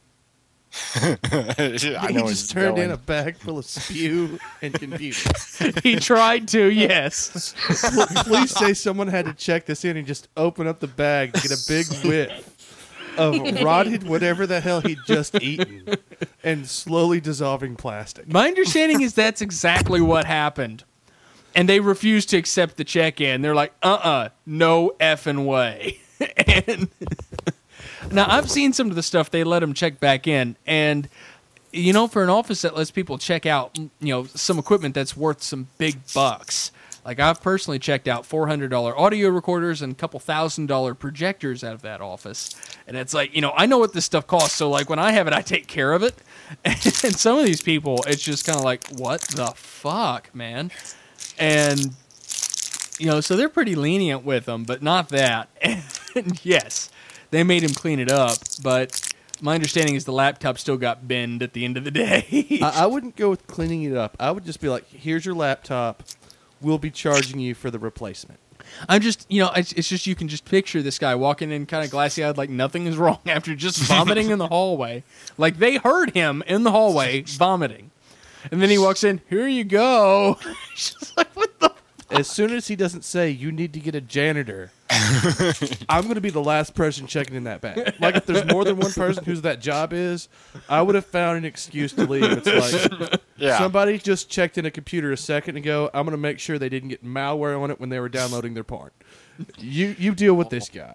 I he know where just it's turned going. in a bag full of spew and computers. He tried to, yes. Pl- Please say someone had to check this in and just open up the bag to get a big whiff of rotted whatever the hell he'd just eaten and slowly dissolving plastic. My understanding is that's exactly what happened. And they refused to accept the check-in. They're like, uh-uh, no effing way. And now, I've seen some of the stuff they let them check back in. And, you know, for an office that lets people check out, you know, some equipment that's worth some big bucks. Like, I've personally checked out four hundred dollars audio recorders and a couple thousand dollar projectors out of that office. And it's like, you know, I know what this stuff costs. So, like, when I have it, I take care of it. And some of these people, it's just kind of like, what the fuck, man? And, you know, so they're pretty lenient with them, but not that. And yes, they made him clean it up, but my understanding is the laptop still got binned at the end of the day. I, I wouldn't go with cleaning it up. I would just be like, here's your laptop. We'll be charging you for the replacement. I'm just, you know, it's, it's just you can just picture this guy walking in kind of glassy-eyed like nothing is wrong after just vomiting in the hallway. Like they heard him in the hallway vomiting. And then he walks in, here you go. It's just like, what the As soon as he doesn't say, you need to get a janitor, I'm going to be the last person checking in that bag. Like, if there's more than one person whose that job is, I would have found an excuse to leave. It's like, Yeah. somebody just checked in a computer a second ago. I'm going to make sure they didn't get malware on it when they were downloading their porn. You you deal with this guy.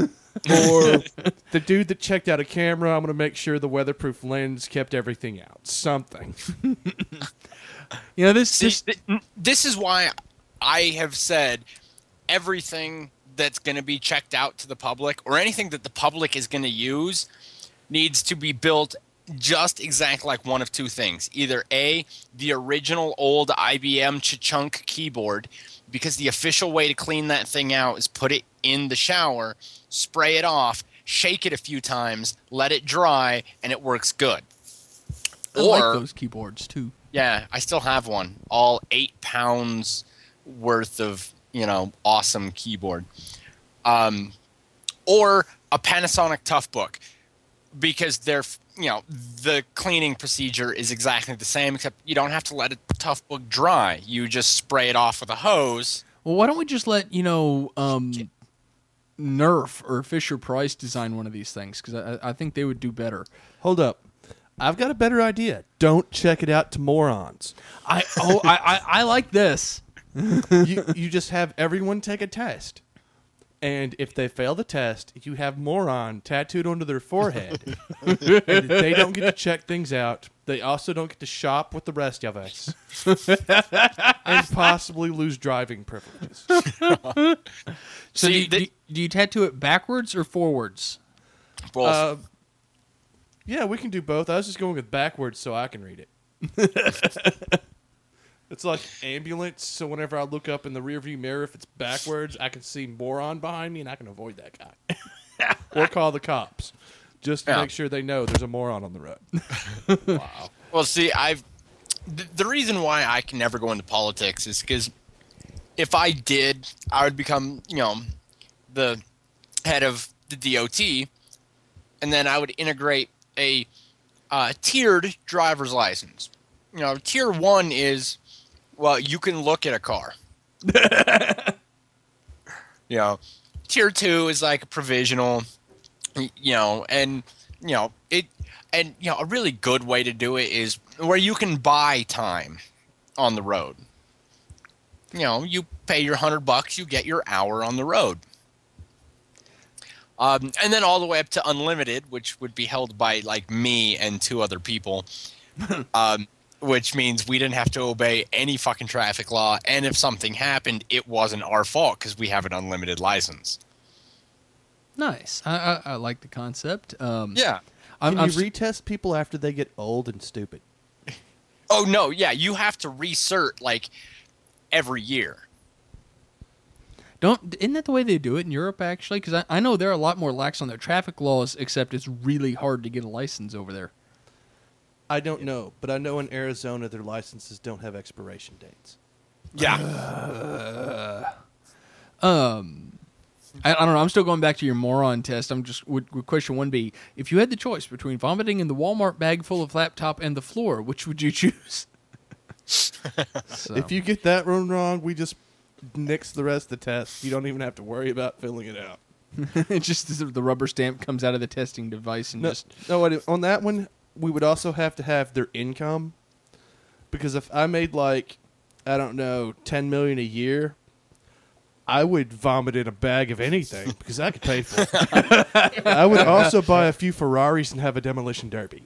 Or the dude that checked out a camera, I'm going to make sure the weatherproof lens kept everything out. Something. You know, this, See, this th- this is why I have said everything that's going to be checked out to the public or anything that the public is going to use needs to be built just exactly like one of two things. Either A, the original old I B M Chunk keyboard because the official way to clean that thing out is put it in the shower, spray it off, shake it a few times, let it dry, and it works good. I Or, like those keyboards too. yeah, I still have one. All eight pounds worth of, you know, awesome keyboard. Um, or a Panasonic Toughbook, because they're, you know, the cleaning procedure is exactly the same, except you don't have to let a Toughbook dry. You just spray it off with a hose. Well, why don't we just let, you know, um, Nerf or Fisher Price design one of these things? Because I, I think they would do better. Hold up. I've got a better idea. Don't check it out to morons. I oh I, I, I like this. you, you just have everyone take a test. And if they fail the test, you have moron tattooed onto their forehead. And they don't get to check things out. They also don't get to shop with the rest of us. And possibly lose driving privileges. So See, do, you, the- do, you, do you tattoo it backwards or forwards? Both. Uh, yeah, we can do both. I was just going with backwards so I can read it. It's like ambulance, so whenever I look up in the rearview mirror, if it's backwards, I can see moron behind me, and I can avoid that guy. Or call the cops, just to Yeah. make sure they know there's a moron on the road. Wow. Well, see, I've th- the reason why I can never go into politics is because if I did, I would become, you know, the head of the D O T, and then I would integrate a uh, tiered driver's license. You know, tier one is, well, you can look at a car. You know, tier two is like a provisional. y- You know, and you know it, and you know a really good way to do it is where you can buy time on the road. You know, you pay your hundred bucks, you get your hour on the road. Um, and then all the way up to unlimited, which would be held by like me and two other people, um, which means we didn't have to obey any fucking traffic law. And if something happened, it wasn't our fault because we have an unlimited license. Nice. I, I, I like the concept. Um, Yeah. I'm, Can I'm you s- retest people after they get old and stupid? Oh no, yeah, you have to recert like every year. Don't isn't that the way they do it in Europe actually? Because I, I know they're a lot more lax on their traffic laws, except it's really hard to get a license over there. I don't know, but I know in Arizona their licenses don't have expiration dates. Yeah. Um, I, I don't know. I'm still going back to your moron test. I'm just would, would question one be if you had the choice between vomiting in the Walmart bag full of laptop and the floor, which would you choose? So, If you get that one wrong, we just nix the rest of the test. You don't even have to worry about filling it out. it's just the the rubber stamp comes out of the testing device and No, just no, wait, on that one, we would also have to have their income. Because if I made like, I don't know, ten million a year, I would vomit in a bag of anything because I could pay for it. I would also buy a few Ferraris and have a demolition derby.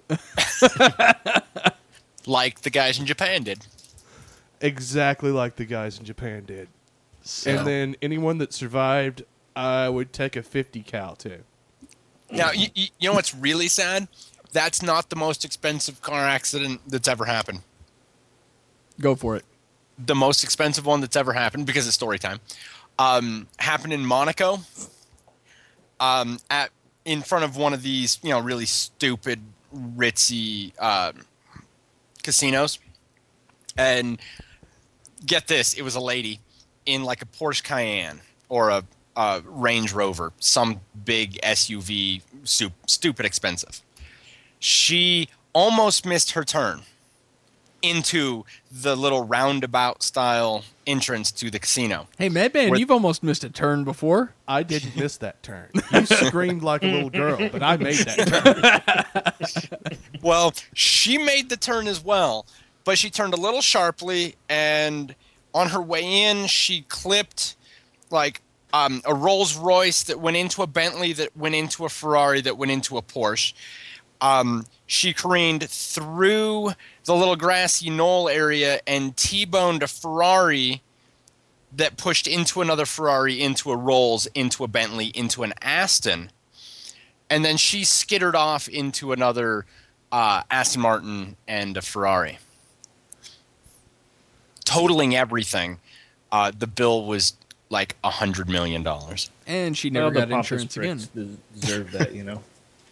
Like the guys in Japan did. Exactly like the guys in Japan did. so. And then anyone that survived, I would take a fifty cal too. Now, you, you you know what's really sad? That's not the most expensive car accident that's ever happened. Go for it. The most expensive one that's ever happened, because it's story time, um, happened in Monaco. Um, at in front of one of these, you know, really stupid, ritzy uh, casinos, and get this, it was a lady in like a Porsche Cayenne or a, a Range Rover, some big S U V, su- stupid expensive. She almost missed her turn into the little roundabout style entrance to the casino. Hey, Madman, Where- you've almost missed a turn before. I didn't miss that turn. You screamed like a little girl, but I made that turn. Well, she made the turn as well, but she turned a little sharply, and on her way in, she clipped like um, a Rolls Royce that went into a Bentley that went into a Ferrari that went into a Porsche. Um, she careened through the little grassy knoll area and T-boned a Ferrari that pushed into another Ferrari, into a Rolls, into a Bentley, into an Aston. And then she skittered off into another uh, Aston Martin and a Ferrari, totaling everything. uh, the bill was like a hundred million dollars. And she never Well, the got pompous insurance again. pricks deserve that, you know.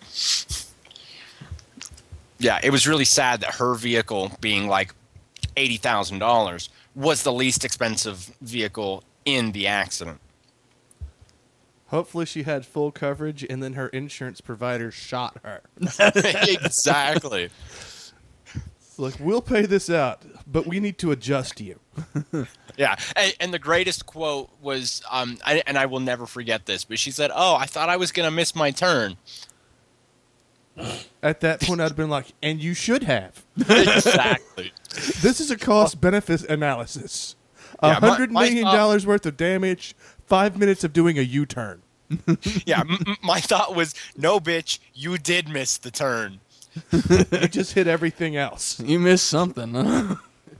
Yeah, it was really sad that her vehicle, being like eighty thousand dollars, was the least expensive vehicle in the accident. Hopefully she had full coverage, and then her insurance provider shot her. Exactly. It's like, we'll pay this out, but we need to adjust you. Yeah, and, and the greatest quote was, um, I, and I will never forget this, but she said, "Oh, I thought I was going to miss my turn." At that point, I'd have been like, and you should have. Exactly. This is a cost-benefit analysis. A Yeah, my- hundred my million thought- dollars worth of damage, five minutes of doing a U-turn. Yeah, m- m- my thought was, no, bitch, you did miss the turn. You just hit everything else. You missed something. Huh?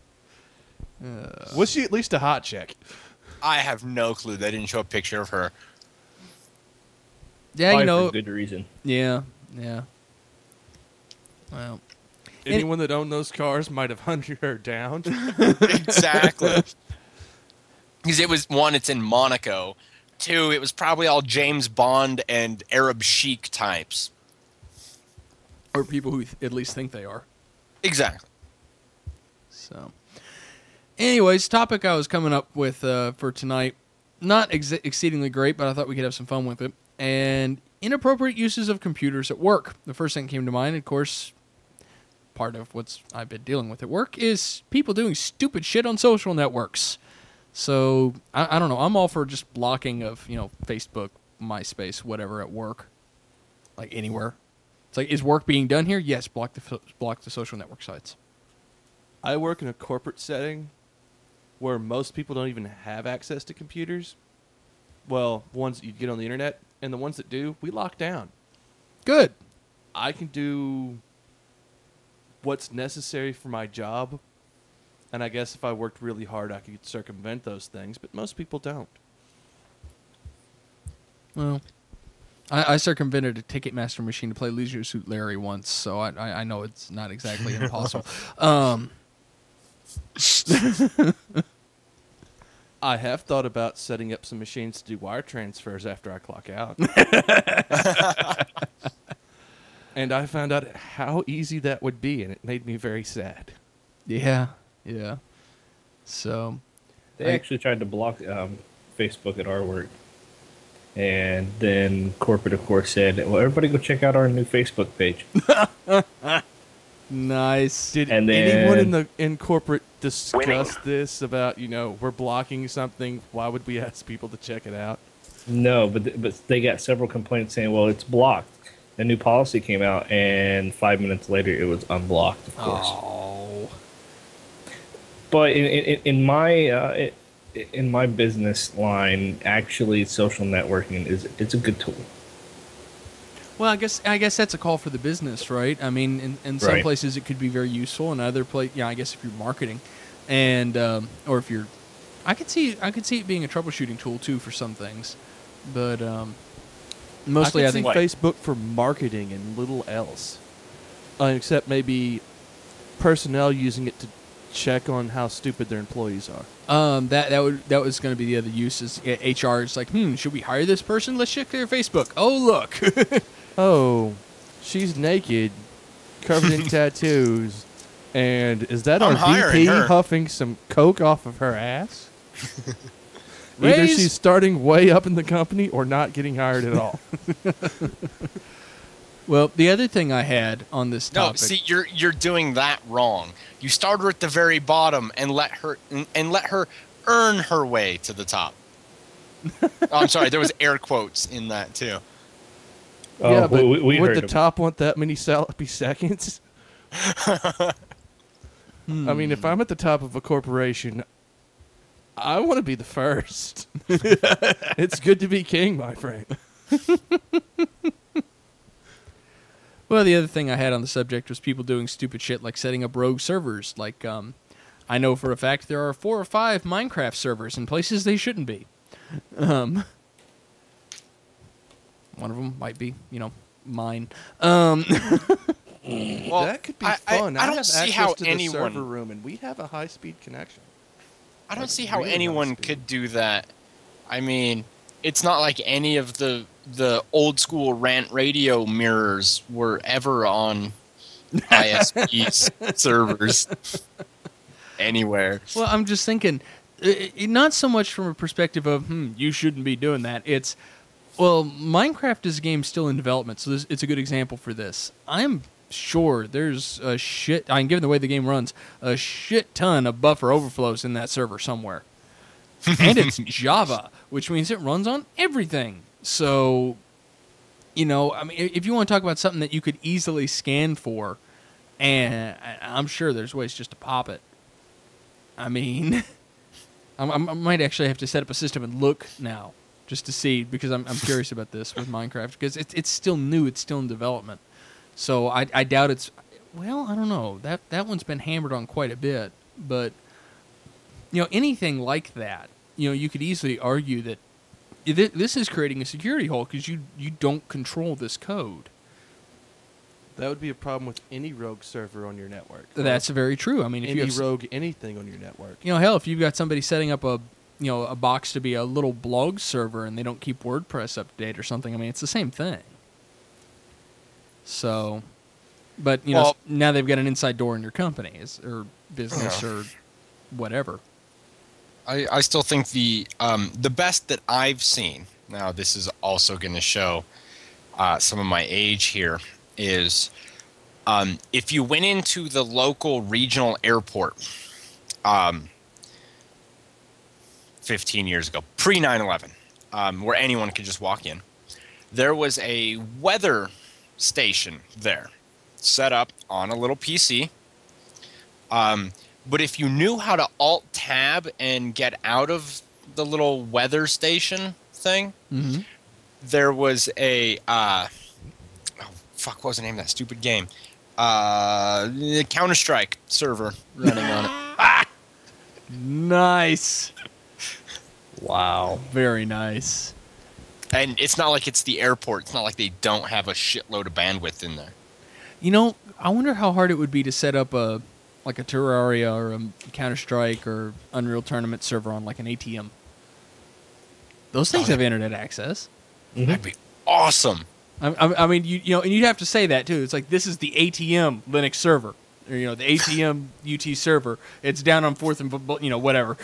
Was she at least a hot chick? I have no clue. They didn't show a picture of her. Yeah, Probably you know. for good reason. Yeah, yeah. Well, Anyone that owned those cars might have hunted her down. Exactly. Because it was, one, it's in Monaco. Two, it was probably all James Bond and Arab chic types. or people who th- at least think they are. Exactly. So, anyways, topic I was coming up with uh, for tonight, not ex- exceedingly great, but I thought we could have some fun with it. And inappropriate uses of computers at work. The first thing that came to mind, of course, part of what's I've been dealing with at work is people doing stupid shit on social networks. So I, I don't know. I'm all for just blocking of, you know, Facebook, MySpace, whatever at work, like anywhere. It's like, is work being done here? Yes, block the block the social network sites. I work in a corporate setting where most people don't even have access to computers. Well, ones that you get on the internet, and the ones that do, we lock down. Good. I can do what's necessary for my job, and I guess if I worked really hard, I could circumvent those things, but most people don't. Well, I, I circumvented a Ticketmaster machine to play Leisure Suit Larry once, so I, I, I know it's not exactly impossible. Um, I have thought about setting up some machines to do wire transfers after I clock out. And I found out how easy that would be, and it made me very sad. yeah, yeah. So, They I- actually tried to block um, Facebook at our work. And then corporate, of course, said, well, everybody go check out our new Facebook page. nice. Did And anyone in then- the in corporate discuss this about, you know, we're blocking something, why would we ask people to check it out? No, but th- but they got several complaints saying, well, it's blocked. A new policy came out, and five minutes later, it was unblocked, of course. Oh. But in in, in my uh, in my business line, actually, social networking is it's a good tool. Well, I guess I guess that's a call for the business, right? I mean, in, in some Right. places it could be very useful, and other place, yeah, I guess if you're marketing, and um, or if you're, I could see I could see it being a troubleshooting tool too for some things, but um, mostly I, I, can think see Facebook for marketing and little else, uh, except maybe personnel using it to check on how stupid their employees are. um, that that would that was going to be the other use is uh, H R is like, hmm, should we hire this person? Let's check their Facebook. Oh, look. Oh, she's naked, covered in tattoos, and is that I'm our hiring V P her. huffing some coke off of her ass? Either Raise- she's starting way up in the company or not getting hired at all. Well, the other thing I had on this No, topic. see, you're you're doing that wrong. You start her at the very bottom and let her and, and let her earn her way to the top. Oh, I'm sorry, there was air quotes in that too. Oh, yeah, but we, we would heard the them. top want that many sloppy seconds? I mean, if I'm at the top of a corporation, I want to be the first. It's good to be king, my friend. Well, the other thing I had on the subject was people doing stupid shit like setting up rogue servers. Like, um, I know for a fact there are four or five Minecraft servers in places they shouldn't be. Um, one of them might be, you know, mine. Um, Well, that could be I- I- fun. I don't have see access how to the anyone- server room, and we have a high-speed connection. I don't Like, see how really high anyone speed. could do that. I mean, it's not like any of the the old school rant radio mirrors were ever on I S P servers anywhere. Well, I'm just thinking, i i not so much from a perspective of, hmm, you shouldn't be doing that. It's, well, Minecraft is a game still in development, so this, it's a good example for this. I'm sure there's a shit, I mean, given the way the game runs, a shit ton of buffer overflows in that server somewhere. And it's Java, which means it runs on everything. So, you know, I mean, if you want to talk about something that you could easily scan for, and I'm sure there's ways just to pop it. I mean, I, I might actually have to set up a system and look now just to see, because I'm, I'm curious about this with Minecraft, because it's it's still new, it's still in development. So I, I doubt it's, well, I don't know. That that one's been hammered on quite a bit, but you know, anything like that, you know, you could easily argue that th- this is creating a security hole because you you don't control this code. That would be a problem with any rogue server on your network. That's very true. I mean, if any you have, s- rogue anything on your network. you know, hell, if you've got somebody setting up a, you know, a box to be a little blog server and they don't keep WordPress up to date or something, I mean, it's the same thing. So, but you know, Well- s- now they've got an inside door in your company is- or business Yeah. or whatever. I, I still think the um, the best that I've seen, now this is also going to show uh, some of my age here, is um, if you went into the local regional airport um, fifteen years ago, pre nine eleven, um, where anyone could just walk in, there was a weather station there set up on a little P C. Um, But if you knew how to Alt-Tab and get out of the little weather station thing, Mm-hmm. there was a... Uh, oh, fuck, what was the name of that stupid game? Uh, Counter-Strike server running on it. Nice. Wow. Very nice. And it's not like it's the airport. It's not like they don't have a shitload of bandwidth in there. You know, I wonder how hard it would be to set up a like a Terraria or a Counter-Strike or Unreal Tournament server on like an A T M. Those things Oh, have internet access. That'd be awesome. I, I, I mean, you you know, and you'd have to say that too. It's like, this is the A T M Linux server, or you know, the A T M U T server. It's down on Fourth and Bu- you know, whatever.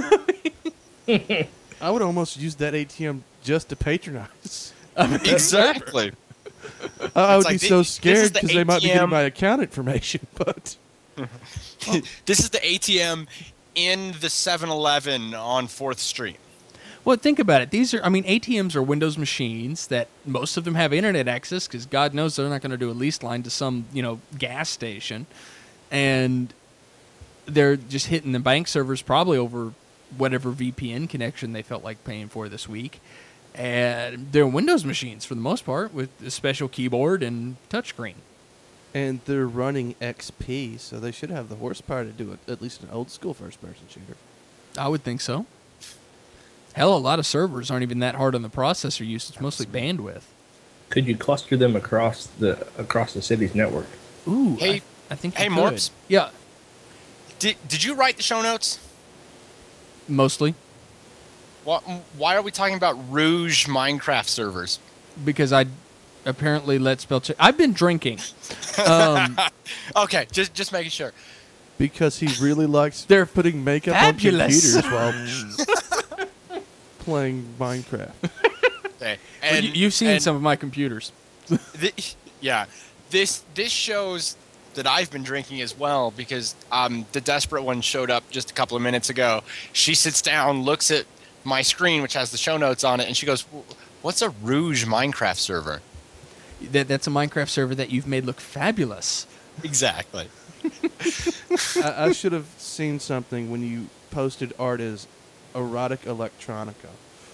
I would almost use that A T M just to patronize. Exactly. I I would like be thi- so this is scared the because they might be getting A T M my account information, but This is the A T M in the seven eleven on fourth Street. Well, think about it. These are, I mean, A T Ms are Windows machines that most of them have internet access because God knows they're not going to do a leased line to some, you know, gas station. And they're just hitting the bank servers probably over whatever V P N connection they felt like paying for this week. And they're Windows machines for the most part with a special keyboard and touchscreen. and they're running X P, so they should have the horsepower to do it, at least an old school first person shooter. I would think so. Hell, a lot of servers aren't even that hard on the processor use. It's mostly bandwidth. Could you cluster them across the across the city's network? Ooh, Hey- I, I think hey, you could. Morps. Yeah, Did Did you write the show notes? mostly. Why, why are we talking about Rouge Minecraft servers? Because I apparently let spell check. I've been drinking. Um, Okay, just just making sure. Because he really likes They're putting makeup fabulous. on computers while playing Minecraft. Okay. well, And you, you've seen and some of my computers. thi- yeah, this this shows that I've been drinking as well because um, the desperate one showed up just a couple of minutes ago. She sits down, looks at my screen, which has the show notes on it, and she goes, "What's a Rouge Minecraft server?" That, that's a Minecraft server that you've made look fabulous. Exactly. I, I should have seen something when you posted art as erotic electronica.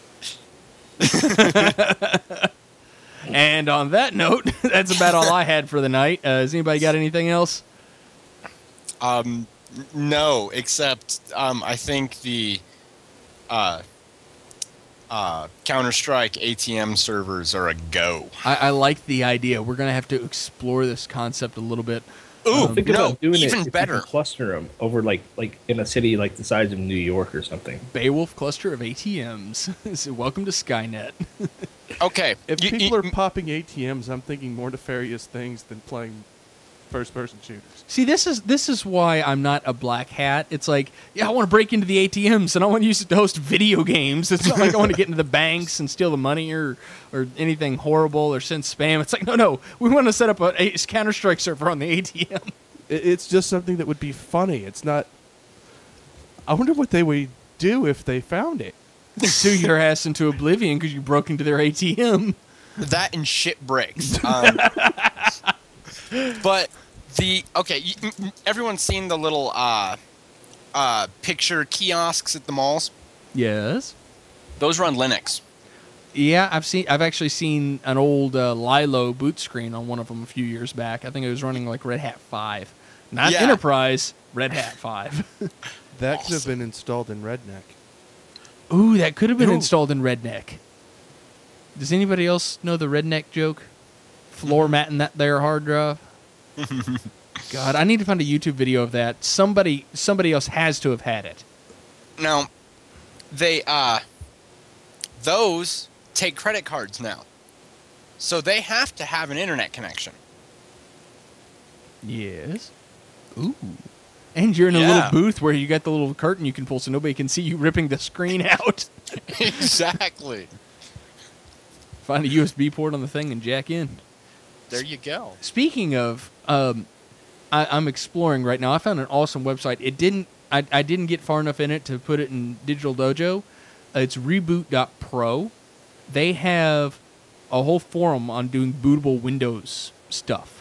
And on that note, that's about all I had for the night. Uh, has anybody got anything else? Um, n- no, except um, I think the uh, uh, Counter Strike A T M servers are a go. I, I like the idea. We're going to have to explore this concept a little bit. Ooh, Think no, about doing it even if you better. can cluster them over like like in a city like the size of New York or something. Beowulf cluster of A T Ms. So welcome to Skynet. Okay. If you- people you- are popping A T Ms, I'm thinking more nefarious things than playing first-person shooters. See, this is this is why I'm not a black hat. It's like, yeah, I want to break into the A T Ms and I want to use it to host video games. It's not like I want to get into the banks and steal the money or or anything horrible or send spam. It's like, no, no, we want to set up a, a Counter-Strike server on the A T M. It, it's just something that would be funny. It's not. I wonder what they would do if they found it. Sue your ass into oblivion because you broke into their A T M. that and shit bricks. Um, but the okay, you, m- m- everyone's seen the little uh, uh, picture kiosks at the malls. Yes. Those run Linux. Yeah, I've seen. I've actually seen an old uh, Lilo boot screen on one of them a few years back. I think it was running like Red Hat five, not Yeah. Enterprise. Red Hat five. That could have been installed in Redneck. Ooh, that could have been Ooh. installed in Redneck. Does anybody else know the Redneck joke? Floor matting that there hard drive. God, I need to find a YouTube video of that. Somebody, somebody else has to have had it. Now, they uh, those take credit cards now, so they have to have an internet connection. Yes. Ooh. And you're in a Yeah. little booth where you got the little curtain you can pull so nobody can see you ripping the screen out. Exactly. Find a U S B port on the thing and jack in. There you go. Speaking of, um, I, I'm exploring right now. I found an awesome website. It didn't. I, I didn't get far enough in it to put it in Digital Dojo. Uh, it's reboot dot pro. They have a whole forum on doing bootable Windows stuff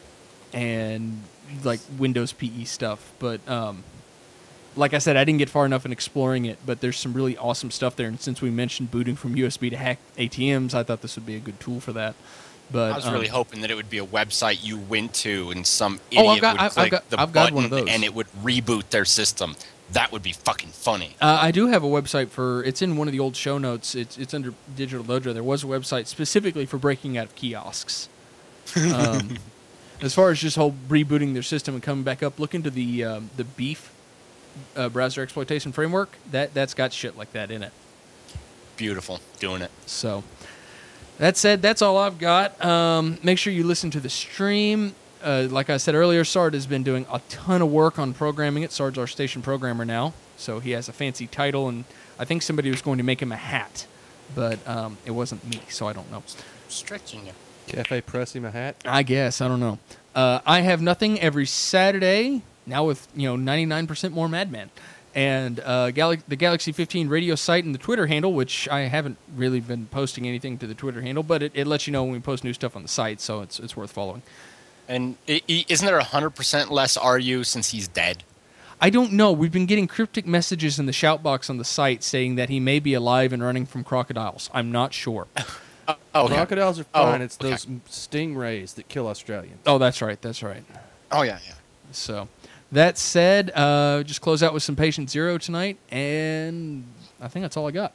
and like Windows P E stuff. But um, like I said, I didn't get far enough in exploring it. But there's some really awesome stuff there. And since we mentioned booting from U S B to hack A T Ms, I thought this would be a good tool for that. But I was um, really hoping that it would be a website you went to and some Oh, idiot I've got- would I've- I've click got- the I've got button one of those. and it would reboot their system. That would be fucking funny. Uh, I do have a website for. It's in one of the old show notes. It's it's under Digital Dojo. There was a website specifically for breaking out of kiosks. Um, as far as just whole rebooting their system and coming back up, look into the um, the Beef uh, browser exploitation framework. That that's got shit like that in it. Beautiful. Doing it. So that said, that's all I've got. Um, make sure you listen to the stream. Uh, like I said earlier, Sard has been doing a ton of work on programming it. Sard's our station programmer now, so he has a fancy title, and I think somebody was going to make him a hat, but um, it wasn't me, so I don't know. Stretching you. Cafe press him a hat. I guess I don't know. Uh, I have nothing every Saturday now with you know ninety-nine percent more Madman, and uh, Gal- the Galaxy fifteen radio site and the Twitter handle, which I haven't really been posting anything to the Twitter handle, but it, it lets you know when we post new stuff on the site, so it's it's worth following. And i- i- isn't there one hundred percent less R U since he's dead? I don't know. We've been getting cryptic messages in the shout box on the site saying that he may be alive and running from crocodiles. I'm not sure. Oh, okay. Crocodiles are Oh, fine. it's okay. those stingrays that kill Australians. Oh, that's right. That's right. Oh, yeah, yeah. So, that said, uh, just close out with some Patient Zero tonight, and I think that's all I got.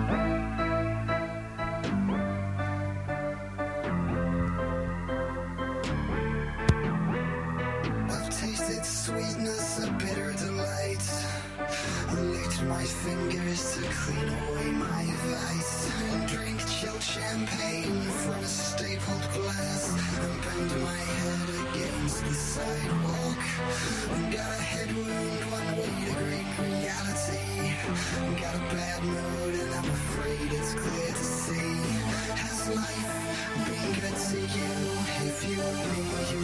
I've tasted sweetness, a bitter delight. Licked my fingers to clean away my vice. And drank chilled champagne from a stapled glass. And banged my head against the sidewalk. Got a head wound, one way to great reality. Got a bad mood and I'm afraid it's clear to see. Has life been good to you? If you were me, you